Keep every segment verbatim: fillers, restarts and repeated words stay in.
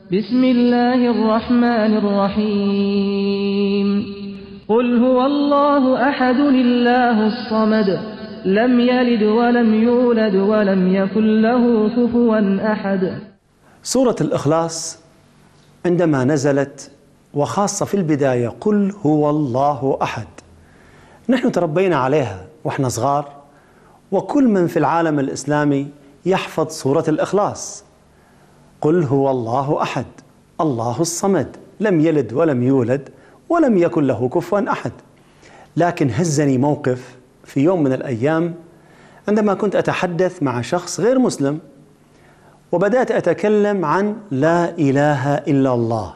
بسم الله الرحمن الرحيم قل هو الله أحد الله الصمد لم يلد ولم يولد ولم يكن له كفوا أحد. سورة الإخلاص عندما نزلت وخاصة في البداية قل هو الله أحد، نحن تربينا عليها وإحنا صغار، وكل من في العالم الإسلامي يحفظ سورة الإخلاص. قل هو الله أحد الله الصمد لم يلد ولم يولد ولم يكن له كفوا أحد. لكن هزني موقف في يوم من الأيام عندما كنت أتحدث مع شخص غير مسلم، وبدأت أتكلم عن لا إله إلا الله،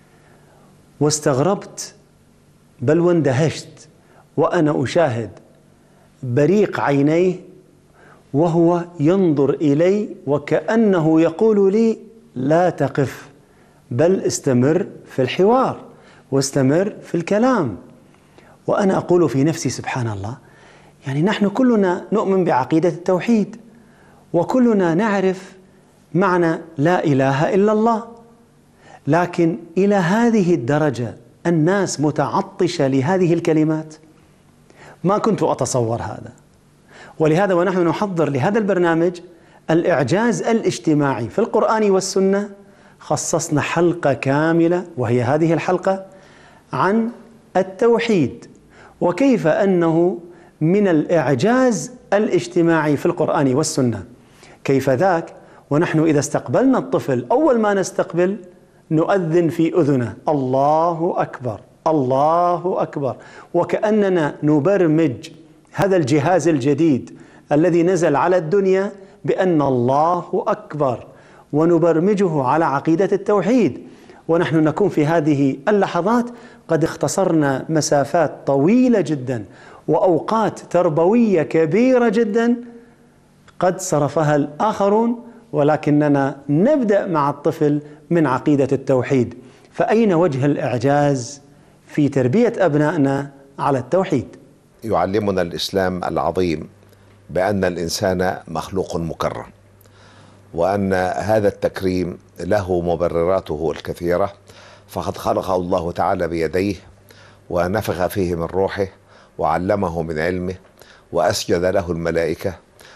واستغربت بل واندهشت وأنا أشاهد بريق عينيه وهو ينظر إلي وكأنه يقول لي لا تقف، بل استمر في الحوار واستمر في الكلام. وأنا أقول في نفسي سبحان الله، يعني نحن كلنا نؤمن بعقيدة التوحيد، وكلنا نعرف معنى لا إله إلا الله، لكن إلى هذه الدرجة الناس متعطشة لهذه الكلمات؟ ما كنت أتصور هذا. ولهذا ونحن نحضر لهذا البرنامج الإعجاز الاجتماعي في القرآن والسنة خصصنا حلقة كاملة، وهي هذه الحلقة، عن التوحيد وكيف أنه من الإعجاز الاجتماعي في القرآن والسنة. كيف ذاك؟ ونحن إذا استقبلنا الطفل أول ما نستقبل نؤذن في أذنه الله أكبر الله أكبر، وكأننا نبرمج هذا الجهاز الجديد الذي نزل على الدنيا بأن الله أكبر، ونبرمجه على عقيدة التوحيد. ونحن نكون في هذه اللحظات قد اختصرنا مسافات طويلة جدا وأوقات تربوية كبيرة جدا قد صرفها الآخرون، ولكننا نبدأ مع الطفل من عقيدة التوحيد. فأين وجه الإعجاز في تربية أبنائنا على التوحيد؟ يعلمنا الإسلام العظيم بأن الإنسان مخلوق مكرم، وأن هذا التكريم له مبرراته الكثيرة، فقد خلقه الله تعالى بيديه ونفخ فيه من روحه وعلمه من علمه وأسجد له الملائكة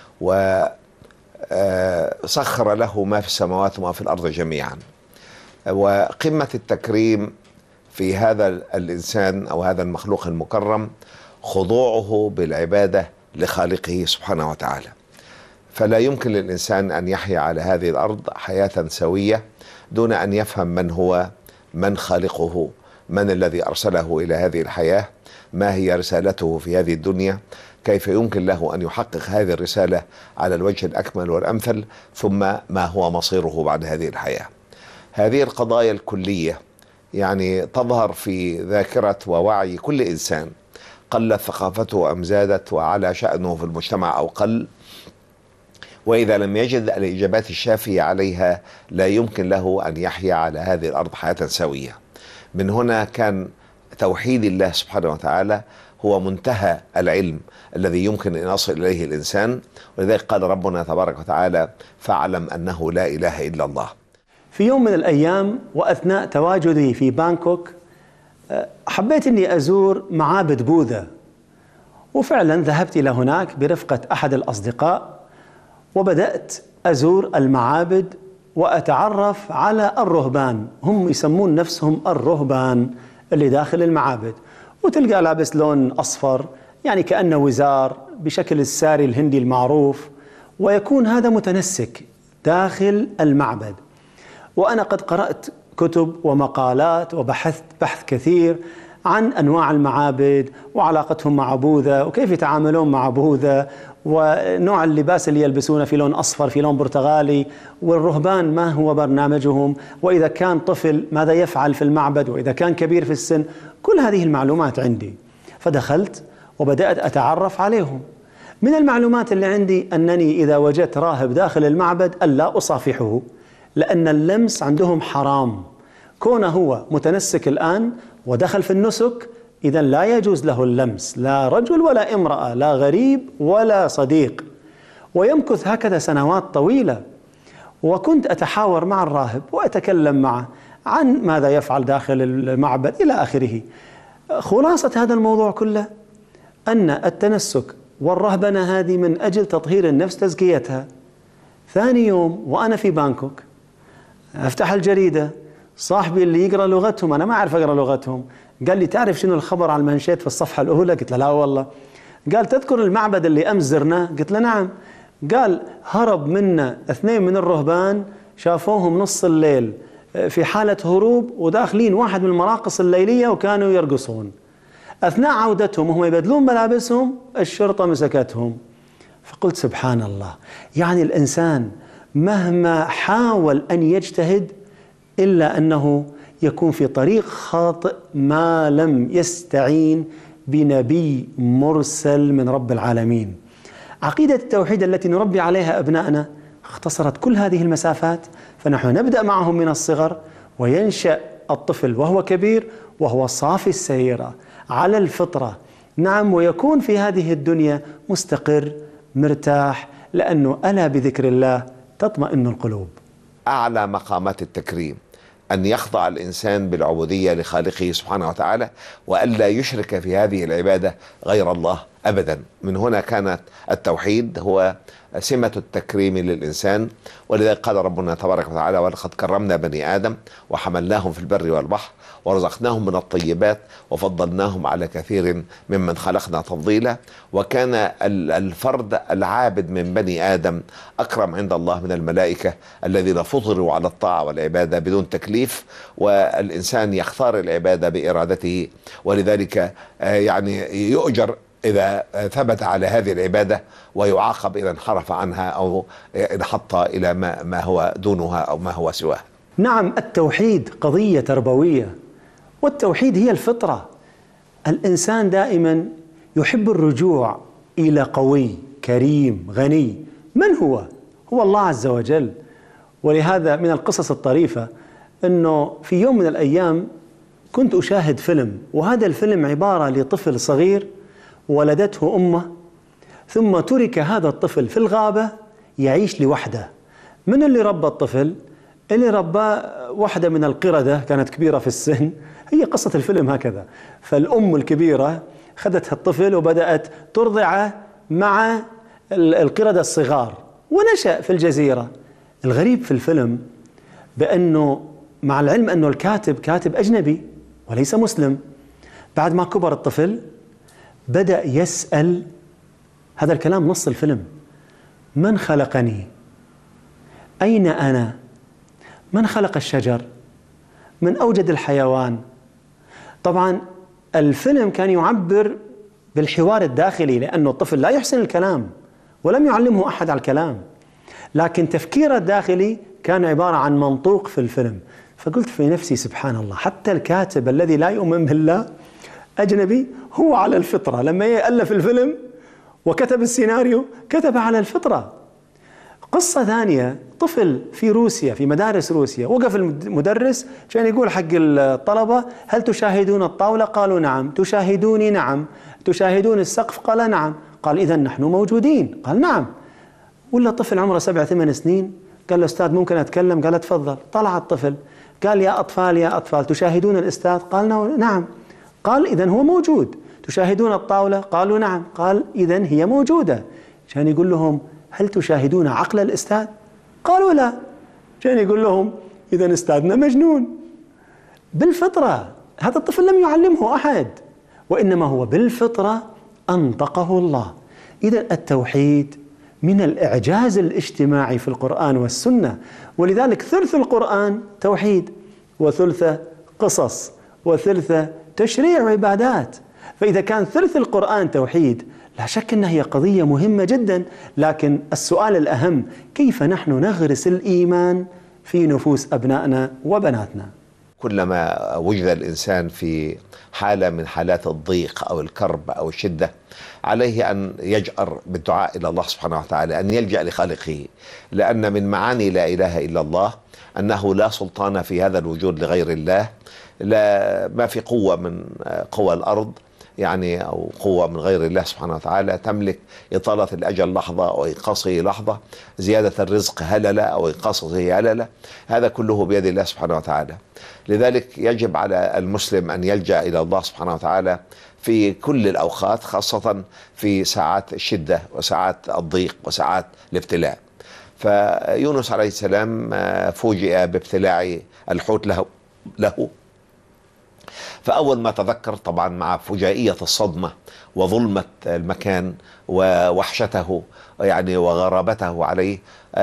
وسخر له ما في السماوات وما في الأرض جميعا. وقمة التكريم في هذا الإنسان أو هذا المخلوق المكرم خضوعه بالعبادة لخالقه سبحانه وتعالى. فلا يمكن للإنسان أن يحيا على هذه الأرض حياة سوية دون أن يفهم من هو، من خالقه، من الذي أرسله إلى هذه الحياة، ما هي رسالته في هذه الدنيا، كيف يمكن له أن يحقق هذه الرسالة على الوجه الأكمل والأمثل، ثم ما هو مصيره بعد هذه الحياة. هذه القضايا الكلية يعني تظهر في ذاكرة ووعي كل إنسان، قلت ثقافته أم زادت، وعلى شأنه في المجتمع أو قل، وإذا لم يجد الإجابات الشافية عليها لا يمكن له أن يحيا على هذه الأرض حياة سوية. من هنا كان توحيد الله سبحانه وتعالى هو منتهى العلم الذي يمكن أن يصل إليه الإنسان، ولذلك قال ربنا تبارك وتعالى فاعلم أنه لا إله إلا الله. في يوم من الأيام وأثناء تواجدي في بانكوك حبيت أني أزور معابد بوذا، وفعلا ذهبت إلى هناك برفقة أحد الأصدقاء، وبدأت أزور المعابد وأتعرف على الرهبان. هم يسمون نفسهم الرهبان اللي داخل المعابد، وتلقى لابس لون أصفر يعني كأنه وزار بشكل الساري الهندي المعروف، ويكون هذا متنسك داخل المعبد. وأنا قد قرأت كتب ومقالات وبحثت بحث كثير عن أنواع المعابد وعلاقتهم مع بوذا وكيف يتعاملون مع بوذا، ونوع اللباس اللي يلبسونه في لون أصفر في لون برتغالي، والرهبان ما هو برنامجهم، وإذا كان طفل ماذا يفعل في المعبد، وإذا كان كبير في السن. كل هذه المعلومات عندي، فدخلت وبدأت أتعرف عليهم. من المعلومات اللي عندي أنني إذا وجدت راهب داخل المعبد ألا أصافحه، لأن اللمس عندهم حرام. كونه هو متنسك الآن ودخل في النسك، إذا لا يجوز له اللمس، لا رجل ولا امرأة، لا غريب ولا صديق، ويمكث هكذا سنوات طويلة. وكنت أتحاور مع الراهب وأتكلم معه عن ماذا يفعل داخل المعبد إلى آخره. خلاصة هذا الموضوع كله أن التنسك والرهبنة هذه من أجل تطهير النفس، تزكيتها. ثاني يوم وأنا في بانكوك أفتح الجريدة، صاحبي اللي يقرأ لغتهم، أنا ما أعرف أقرأ لغتهم، قال لي تعرف شنو الخبر على المنشيت في الصفحة الأولى؟ قلت له لا والله. قال تذكر المعبد اللي أمس زرناه؟ قلت له نعم. قال هرب منا اثنين من الرهبان، شافوهم نص الليل في حالة هروب وداخلين واحد من المراقص الليلية وكانوا يرقصون. أثناء عودتهم وهم يبدلون ملابسهم الشرطة مسكتهم. فقلت سبحان الله، يعني الإنسان مهما حاول أن يجتهد إلا أنه يكون في طريق خاطئ ما لم يستعين بنبي مرسل من رب العالمين. عقيدة التوحيد التي نربي عليها أبنائنا اختصرت كل هذه المسافات، فنحن نبدأ معهم من الصغر، وينشأ الطفل وهو كبير وهو صافي السيرة على الفطرة، نعم، ويكون في هذه الدنيا مستقر مرتاح، لأنه ألا بذكر الله تطمئن القلوب. أعلى مقامات التكريم أن يخضع الإنسان بالعبودية لخالقه سبحانه وتعالى، وألا يشرك في هذه العبادة غير الله أبدا. من هنا كانت التوحيد هو سمة التكريم للإنسان، ولذلك قال ربنا تبارك وتعالى: ولقد كرمنا بني آدم وحملناهم في البر والبحر ورزقناهم من الطيبات وفضلناهم على كثير ممن خلقنا تفضيلا. وكان الفرد العابد من بني آدم أكرم عند الله من الملائكة الذين فطروا على الطاعة والعبادة بدون تكليف، والإنسان يختار العبادة بإرادته، ولذلك يعني يؤجر إذا ثبت على هذه العبادة ويعاقب إذا انحرف عنها أو انحط إلى ما, ما هو دونها أو ما هو سواها. نعم، التوحيد قضية تربوية، والتوحيد هي الفطرة. الإنسان دائما يحب الرجوع إلى قوي كريم غني. من هو؟ هو الله عز وجل. ولهذا من القصص الطريفة أنه في يوم من الأيام كنت أشاهد فيلم، وهذا الفيلم عبارة لطفل صغير ولدته أمه، ثم ترك هذا الطفل في الغابة يعيش لوحده. من اللي ربى الطفل؟ اللي رباه واحدة من القردة، كانت كبيرة في السن. هي قصة الفيلم هكذا. فالأم الكبيرة خذت الطفل وبدأت ترضعه مع القردة الصغار، ونشأ في الجزيرة. الغريب في الفيلم بأنه مع العلم أنه الكاتب كاتب أجنبي وليس مسلم، بعد ما كبر الطفل بدأ يسأل، هذا الكلام نص الفيلم: من خلقني؟ أين أنا؟ من خلق الشجر؟ من أوجد الحيوان؟ طبعا الفيلم كان يعبر بالحوار الداخلي، لأنه الطفل لا يحسن الكلام ولم يعلمه أحد على الكلام، لكن تفكيره الداخلي كان عبارة عن منطوق في الفيلم. فقلت في نفسي سبحان الله، حتى الكاتب الذي لا يؤمن بالله أجنبي هو على الفطرة. لما يألف الفيلم وكتب السيناريو كتب على الفطرة. قصة ثانية، طفل في روسيا في مدارس روسيا، وقف المدرس كان يقول حق الطلبة: هل تشاهدون الطاولة؟ قالوا نعم. تشاهدوني؟ نعم. تشاهدون السقف؟ قال نعم. قال إذن نحن موجودين. قال نعم. ولا طفل عمره سبع ثمان سنين قال له: أستاذ ممكن أتكلم؟ قال تفضل. طلع الطفل قال: يا أطفال يا أطفال تشاهدون الأستاذ؟ قال نعم. قال إذن هو موجود. تشاهدون الطاولة؟ قالوا نعم. قال إذن هي موجودة. كان يقول لهم: هل تشاهدون عقل الأستاذ؟ قالوا لا. كان يقول لهم: إذن أستاذنا مجنون. بالفطرة. هذا الطفل لم يعلمه أحد، وإنما هو بالفطرة أنطقه الله. إذن التوحيد من الإعجاز الاجتماعي في القرآن والسنة، ولذلك ثلث القرآن توحيد، وثلثه قصص، وثلثه تشريع وعبادات. فإذا كان ثلث القرآن توحيد، لا شك أنها هي قضية مهمة جدا. لكن السؤال الأهم: كيف نحن نغرس الإيمان في نفوس أبنائنا وبناتنا؟ كلما وجد الإنسان في حالة من حالات الضيق أو الكرب أو الشدة، عليه أن يجأر بالدعاء إلى الله سبحانه وتعالى، أن يلجأ لخالقه، لأن من معاني لا إله إلا الله أنه لا سلطان في هذا الوجود لغير الله، لا ما في قوة من قوى الأرض يعني أو قوة من غير الله سبحانه وتعالى تملك إطالة الأجل لحظة أو إنقاصه لحظة، زيادة الرزق هللة أو إنقاصه هللة، هذا كله بيد الله سبحانه وتعالى. لذلك يجب على المسلم أن يلجأ إلى الله سبحانه وتعالى في كل الأوقات، خاصة في ساعات الشدة وساعات الضيق وساعات الابتلاء. فيونس عليه السلام فوجئ بابتلاع الحوت له له فأول ما تذكر طبعا مع فجائية الصدمة وظلمة المكان ووحشته يعني وغرابته عليه،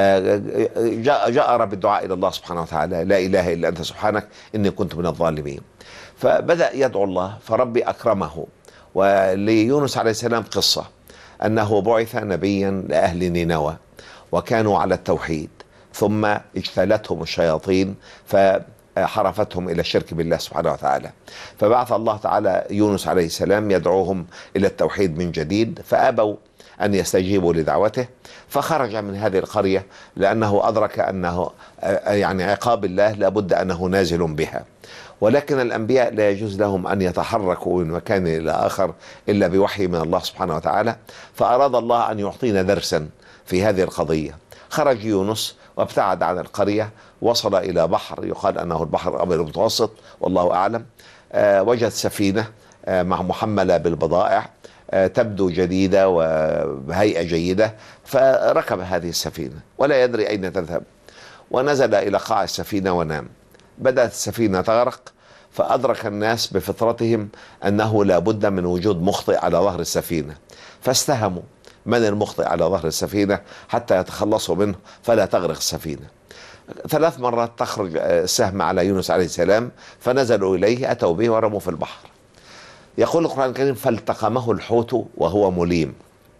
جأر بالدعاء إلى الله سبحانه وتعالى: لا إله إلا أنت سبحانك إني كنت من الظالمين. فبدأ يدعو الله، فربي أكرمه. وليونس عليه السلام قصة أنه بعث نبيا لأهل نينوى وكانوا على التوحيد، ثم اجتالتهم الشياطين فحرفتهم إلى الشرك بالله سبحانه وتعالى، فبعث الله تعالى يونس عليه السلام يدعوهم إلى التوحيد من جديد، فأبوا أن يستجيبوا لدعوته، فخرج من هذه القرية لأنه أدرك أنه يعني عقاب الله لابد أنه نازل بها. ولكن الأنبياء لا يجوز لهم أن يتحركوا من مكان إلى آخر إلا بوحي من الله سبحانه وتعالى، فأراد الله أن يعطينا درسا في هذه القضية. خرج يونس وابتعد عن القرية، وصل إلى بحر يقال أنه البحر الأبيض المتوسط والله أعلم. آه وجد سفينة آه مع محملة بالبضائع آه تبدو جديدة وبهيئة جيدة، فركب هذه السفينة ولا يدري أين تذهب، ونزل إلى قاع السفينة ونام. بدأت السفينة تغرق، فأدرك الناس بفطرتهم أنه لا بد من وجود مخطئ على ظهر السفينة، فاستهموا من المخطئ على ظهر السفينة حتى يتخلصوا منه فلا تغرق السفينة. ثلاث مرات تخرج السهم على يونس عليه السلام، فنزلوا إليه أتوا به ورموا في البحر. يقول القرآن الكريم: فالتقمه الحوت وهو مليم.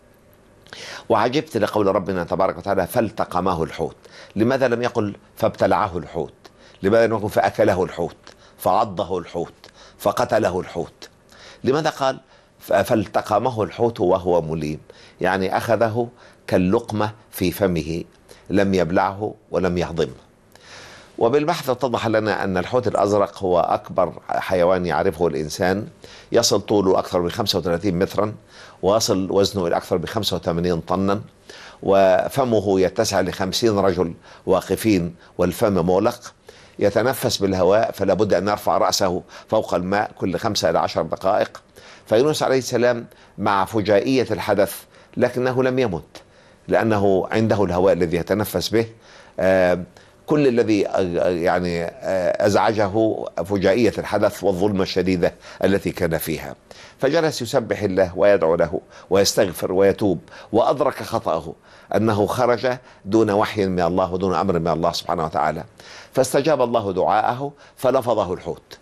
وعجبت لقول ربنا تبارك وتعالى: فالتقمه الحوت. لماذا لم يقل فابتلعه الحوت؟ لماذا لم يقل فأكله الحوت فعضه الحوت فقتله الحوت؟ لماذا قال فالتقمه الحوت وهو مليم؟ يعني أخذه كاللقمة في فمه، لم يبلعه ولم يهضمه. وبالبحث اتضح لنا أن الحوت الأزرق هو أكبر حيوان يعرفه الإنسان، يصل طوله أكثر من خمسة وثلاثين مترا، ويصل وزنه إلى أكثر من خمسة وثمانين طنا، وفمه يتسع لخمسين رجل واقفين والفم مغلق، يتنفس بالهواء، فلا بد أن يرفع رأسه فوق الماء كل خمسة إلى عشر دقائق. فيونس عليه السلام مع فجائية الحدث لكنه لم يمت، لأنه عنده الهواء الذي يتنفس به. آه كل الذي يعني أزعجه فجائية الحدث والظلمة الشديدة التي كان فيها، فجلس يسبح الله ويدعو له ويستغفر ويتوب، وأدرك خطأه أنه خرج دون وحي من الله ودون أمر من الله سبحانه وتعالى، فاستجاب الله دعاءه فلفظه الحوت.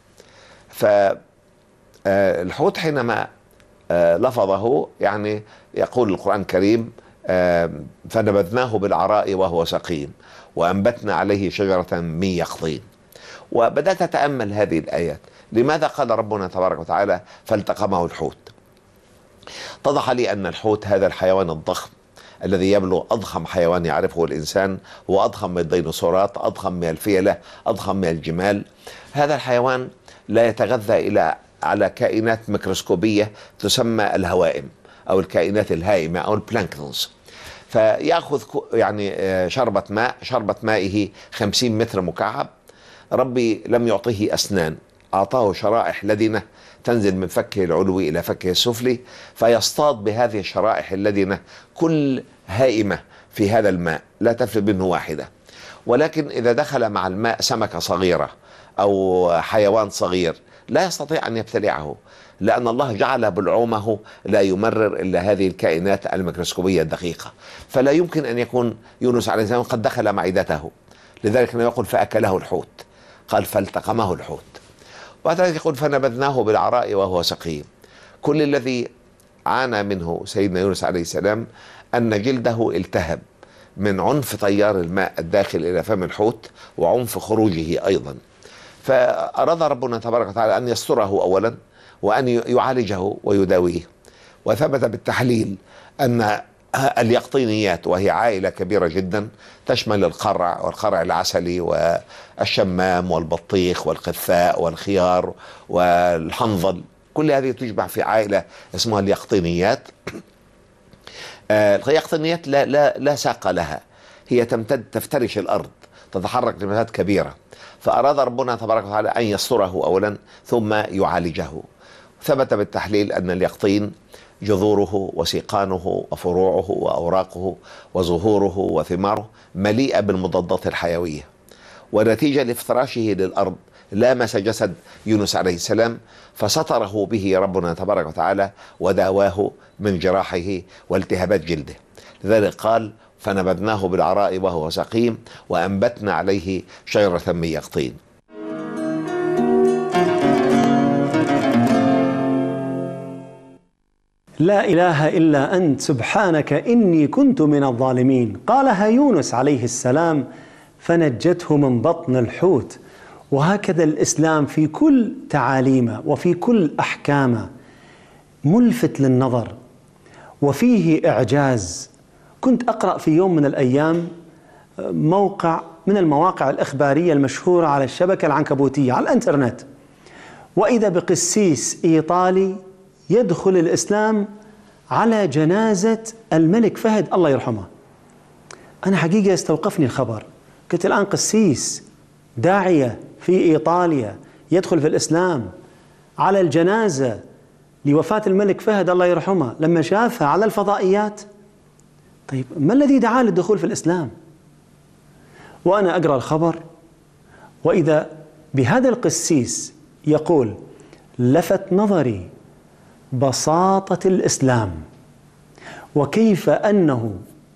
فالحوت حينما لفظه يعني يقول القرآن الكريم: فنبذناه بالعراء وهو سقيم وأنبتنا عليه شجرة من يقطين. وبدأت أتأمل هذه الآيات، لماذا قال ربنا تبارك وتعالى فالتقمه الحوت؟ اتضح لي أن الحوت هذا الحيوان الضخم الذي يبلغ أضخم حيوان يعرفه الإنسان، هو أضخم من الديناصورات، أضخم من الفيلة، أضخم من الجمال. هذا الحيوان لا يتغذى إلى على كائنات ميكروسكوبية تسمى الهوائم أو الكائنات الهائمة أو البلانكتونز، فيأخذ يعني شربة ماء، شربة مائه خمسين متر مكعب. ربي لم يعطيه أسنان، أعطاه شرائح لدنة تنزل من فكه العلوي إلى فكه السفلي، فيصطاد بهذه الشرائح اللدنة كل هائمة في هذا الماء، لا تفلت منه واحدة. ولكن إذا دخل مع الماء سمكة صغيرة أو حيوان صغير لا يستطيع أن يبتلعه، لأن الله جعل بلعومه لا يمرر إلا هذه الكائنات الميكروسكوبية الدقيقة، فلا يمكن أن يكون يونس عليه السلام قد دخل معدته. لذلك لم يقل فأكله الحوت، قال فالتقمه الحوت. وبعد ذلك يقول فنبذناه بالعراء وهو سقيم. كل الذي عانى منه سيدنا يونس عليه السلام أن جلده التهب من عنف تيار الماء الداخل إلى فم الحوت وعنف خروجه أيضا. فأراد ربنا تبارك وتعالى أن يستره أولا وأن يعالجه ويداويه. وثبت بالتحليل أن اليقطينيات، وهي عائلة كبيرة جدا تشمل القرع والقرع العسلي والشمام والبطيخ والقثاء والخيار والحنظل، كل هذه تشبع في عائلة اسمها اليقطينيات. آه اليقطينيات لا, لا, لا ساق لها، هي تمتد تفترش الأرض، تتحرك لمسافات كبيرة، فأراد ربنا تبارك وتعالى أن يستره أولا ثم يعالجه. ثبت بالتحليل أن اليقطين جذوره وسيقانه وفروعه وأوراقه وزهوره وثماره مليئة بالمضادات الحيوية، ونتيجة لافتراشه للأرض لامس جسد يونس عليه السلام فستره به ربنا تبارك وتعالى وداواه من جراحه والتهابات جلده. لذلك قال: فنبذناه بالعراء وهو سقيم وأنبتنا عليه شجرة من يقطين. لا إله إلا أنت سبحانك إني كنت من الظالمين، قالها يونس عليه السلام فنجته من بطن الحوت. وهكذا الإسلام في كل تعاليمه وفي كل أحكامه ملفت للنظر وفيه إعجاز. كنت أقرأ في يوم من الأيام موقع من المواقع الإخبارية المشهورة على الشبكة العنكبوتية على الإنترنت، وإذا بقسيس إيطالي يدخل الإسلام على جنازة الملك فهد الله يرحمه. أنا حقيقة استوقفني الخبر، قلت الآن قسيس داعية في إيطاليا يدخل في الإسلام على الجنازة لوفاة الملك فهد الله يرحمه لما شافها على الفضائيات. طيب ما الذي دعاه للدخول في الإسلام؟ وأنا أقرأ الخبر وإذا بهذا القسيس يقول: لفت نظري بساطة الإسلام وكيف أنه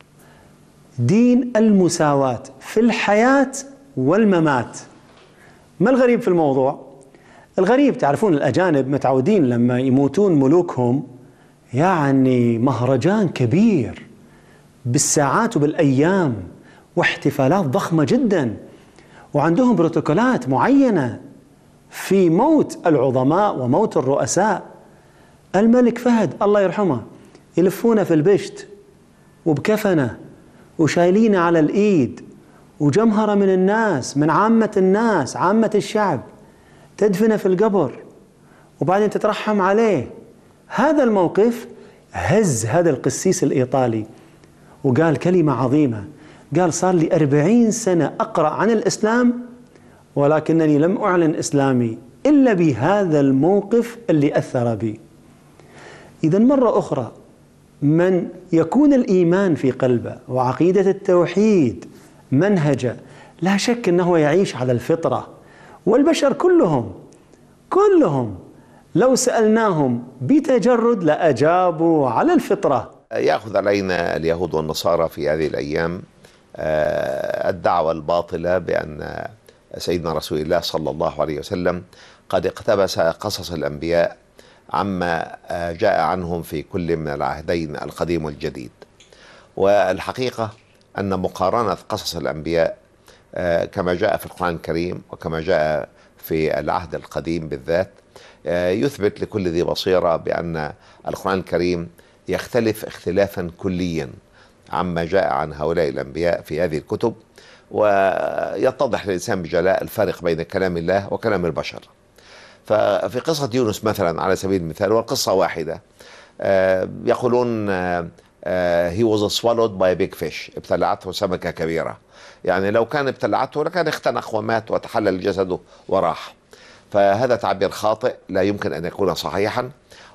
دين المساواة في الحياة والممات. ما الغريب في الموضوع؟ الغريب تعرفون الأجانب متعودين لما يموتون ملوكهم يعني مهرجان كبير بالساعات وبالأيام واحتفالات ضخمة جدا، وعندهم بروتوكولات معينة في موت العظماء وموت الرؤساء. الملك فهد الله يرحمه يلفونه في البشت وبكفنه وشايلينه على الإيد، وجمهرة من الناس، من عامة الناس، عامة الشعب، تدفنه في القبر وبعدين تترحم عليه. هذا الموقف هز هذا القسيس الإيطالي وقال كلمة عظيمة، قال: صار لي أربعين سنة أقرأ عن الإسلام ولكنني لم أعلن إسلامي إلا بهذا الموقف اللي أثر بي. إذا مرة أخرى من يكون الإيمان في قلبه وعقيدة التوحيد منهجه لا شك أنه يعيش على الفطرة، والبشر كلهم كلهم لو سألناهم بتجرد لأجابوا على الفطرة. يأخذ علينا اليهود والنصارى في هذه الأيام الدعوة الباطلة بأن سيدنا رسول الله صلى الله عليه وسلم قد اقتبس قصص الأنبياء عما جاء عنهم في كل من العهدين القديم والجديد. والحقيقة أن مقارنة قصص الأنبياء كما جاء في القرآن الكريم وكما جاء في العهد القديم بالذات يثبت لكل ذي بصيرة بأن القرآن الكريم يختلف اختلافا كليا عما جاء عن هؤلاء الأنبياء في هذه الكتب، ويتضح للإنسان بجلاء الفارق بين كلام الله وكلام البشر. ففي قصة يونس مثلا على سبيل المثال، والقصة واحدة، يقولون he was swallowed by a big fish، ابتلعته سمكة كبيرة. يعني لو كان ابتلعته لكان اختنق ومات وتحلل جسده وراح. فهذا تعبير خاطئ لا يمكن أن يكون صحيحا.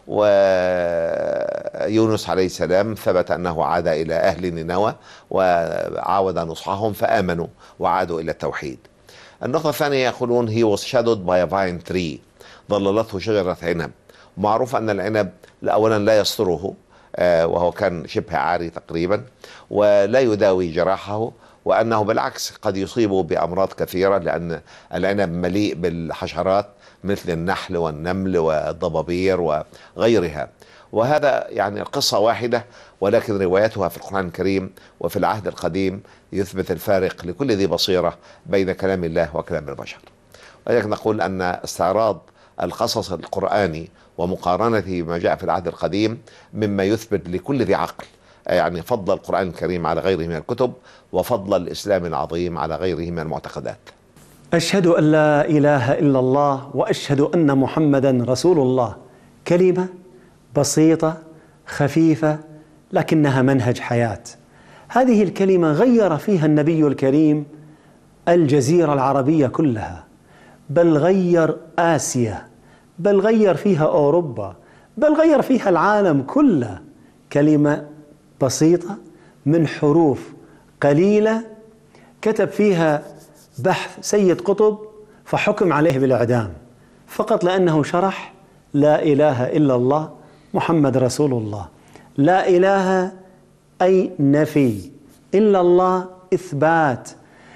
ويونس عليه السلام ثبت أنه عاد إلى أهل نينوى وعاود نصحهم فآمنوا وعادوا إلى التوحيد. النقطة الثانية يقولون he was shadowed by a vine tree، ظللته شجرة عنب. معروف أن العنب أولا لا يستره وهو كان شبه عاري تقريبا ولا يداوي جراحه، وأنه بالعكس قد يصيبه بأمراض كثيرة لأن العنب مليء بالحشرات مثل النحل والنمل والضبابير وغيرها. وهذا يعني القصة واحدة ولكن روايتها في القرآن الكريم وفي العهد القديم يثبت الفارق لكل ذي بصيرة بين كلام الله وكلام البشر. ولكن نقول أن استعراض القصص القرآني ومقارنته بما جاء في العهد القديم مما يثبت لكل ذي عقل يعني فضل القرآن الكريم على غيره من الكتب وفضل الإسلام العظيم على غيره من المعتقدات. أشهد أن لا إله إلا الله وأشهد أن محمدا رسول الله. كلمة بسيطة خفيفة لكنها منهج حياة. هذه الكلمة غير فيها النبي الكريم الجزيرة العربية كلها، بل غير آسيا، بل غير فيها أوروبا، بل غير فيها العالم كله. كلمة بسيطة من حروف قليلة كتب فيها بحث سيد قطب فحكم عليه بالإعدام فقط لأنه شرح لا إله إلا الله محمد رسول الله. لا إله أي نفي، إلا الله إثبات.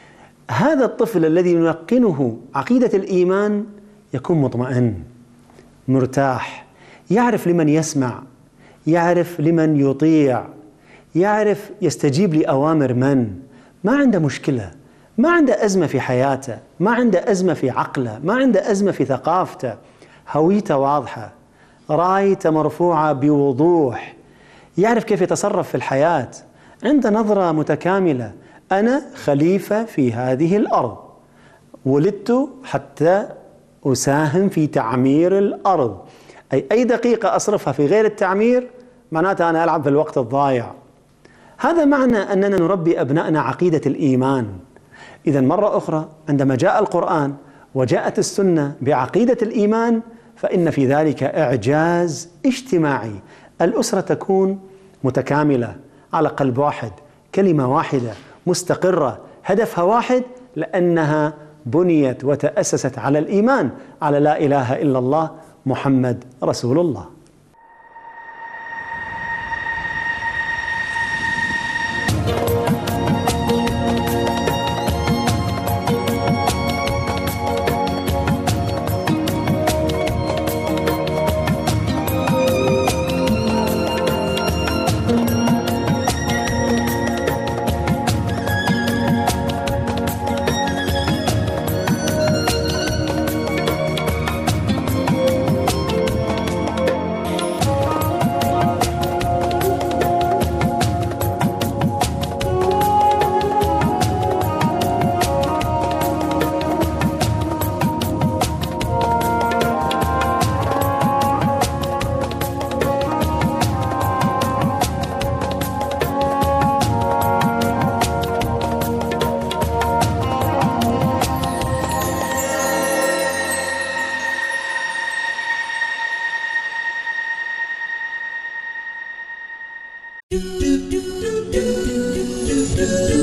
هذا الطفل الذي يلقنه عقيدة الإيمان يكون مطمئن مرتاح، يعرف لمن يسمع، يعرف لمن يطيع، يعرف يستجيب لأوامر من. ما عنده مشكلة، ما عنده أزمة في حياته، ما عنده أزمة في عقله، ما عنده أزمة في ثقافته. هويته واضحة، رايته مرفوعة بوضوح، يعرف كيف يتصرف في الحياة، عنده نظرة متكاملة. أنا خليفة في هذه الأرض، ولدت حتى أساهم في تعمير الأرض، أي أي دقيقة أصرفها في غير التعمير معناتها أنا ألعب في الوقت الضايع. هذا معنى أننا نربي أبنائنا عقيدة الإيمان. إذا مرة أخرى عندما جاء القرآن وجاءت السنة بعقيدة الإيمان فإن في ذلك إعجاز اجتماعي. الأسرة تكون متكاملة على قلب واحد، كلمة واحدة مستقرة، هدفها واحد، لأنها بنيت وتأسست على الإيمان، على لا إله إلا الله محمد رسول الله. do do do do do do do